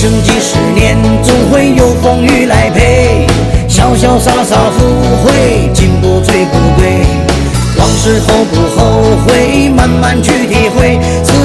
生几十年，总会有风雨来陪。潇潇洒洒赴会，进不退不归。往事后不后悔，慢慢去体会。